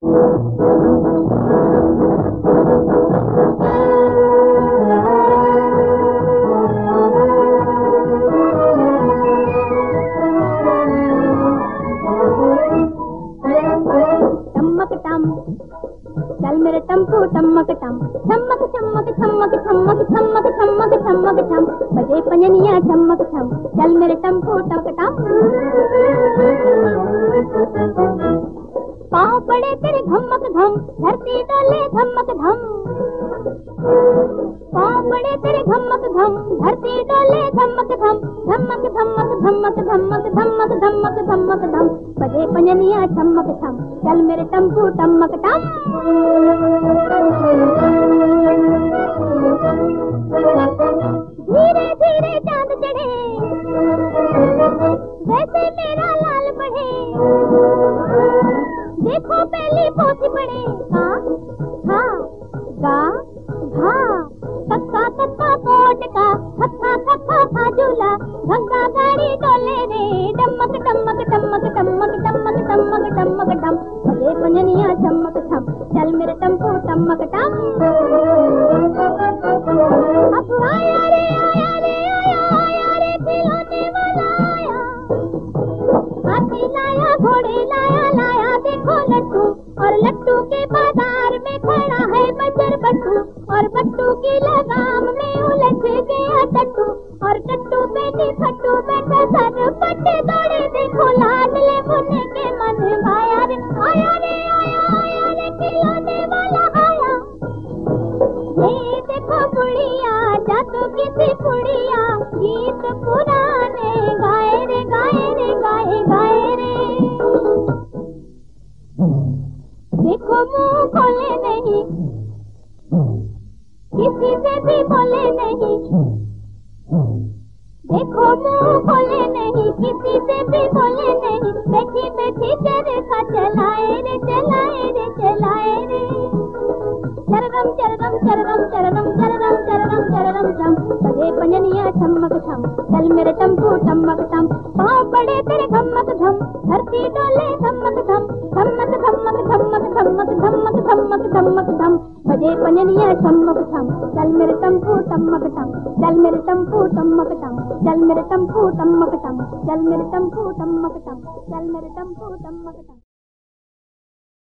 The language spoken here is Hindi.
चल मेरे टम्पू टमक टम, ठमक ठमक ठमक ठमक ठमक ठमक ठमक ठम, बजे पंजनिया ठमक ठम। चल मेरे टम्पू टमक टम। पाँव पड़े तेरे धमक धम, धरती डोले धमक धम। पाँव पड़े तेरे धमक धम, धरती डोले धमक धम। धमक धमक धमक धमक धमक धमक धमक धम, बजे पंजनिया ठमक ठम। चल मेरे टम्पू टमक टम। धीरे धीरे चांद चढ़े, वैसे मेरा लाल बढ़े। देखो पहली पोथी पढ़े, का खा गा घा, कक्का कक्का कोट का, खक्का खक्का खाजूला, गंगा गाड़ी डोले रे, डमक डमक डमक डमक डमक डमक डमक डम, बजे पंजनिया चमक छम। चल मेरे टम्पू टमक टम। अब आया रे आया रे आया आया रे, खिलौने वाला आया। हाथी लाया घोड़े लाया लाया देखो लट्टू, और लट्टू के बाजार में खड़ा है बजर बट्टू, और बट्टू की लगाम में उलझ गया टट्टू, और टट्टू बेटी फट्टू बैठा सर पट्टे दौड़े देखो लाडले मुन्ने के मन भाया रे आया रे आया रे, खिलौने वाला आया। ये देखो बुढ़िया जादू की सी बुढ़िया, गीत पुराने गाए रे गाए रे गाए गाए रे। देखो मुंह खोले नहीं, किसी से भी बोले नहीं। देखो मुंह खोले नहीं, किसी से भी बोले नहीं। बैठी बैठी तेरे साथ चलाए रे चलाए रे चलाए रे। चररम चररम चररम चररम चररम चररम चररम चम, बजे पंजनिया ठमक ठम। चल मेरे टम्पू टमक टम। पाँव पड़े तेरे धमक धम, धरती डोले धमक धम। धमक धमक धमक धमक धमक धमक धमक धम, बजे पंजनिया ठमक ठम। चल मेरे टम्पू टमक टम। चल मेरे टम्पू टमक टम। चल मेरे टम्पू टमक टम। चल मेरे टम्पू टमक टम। चल मेरे टम्पू टमक टम।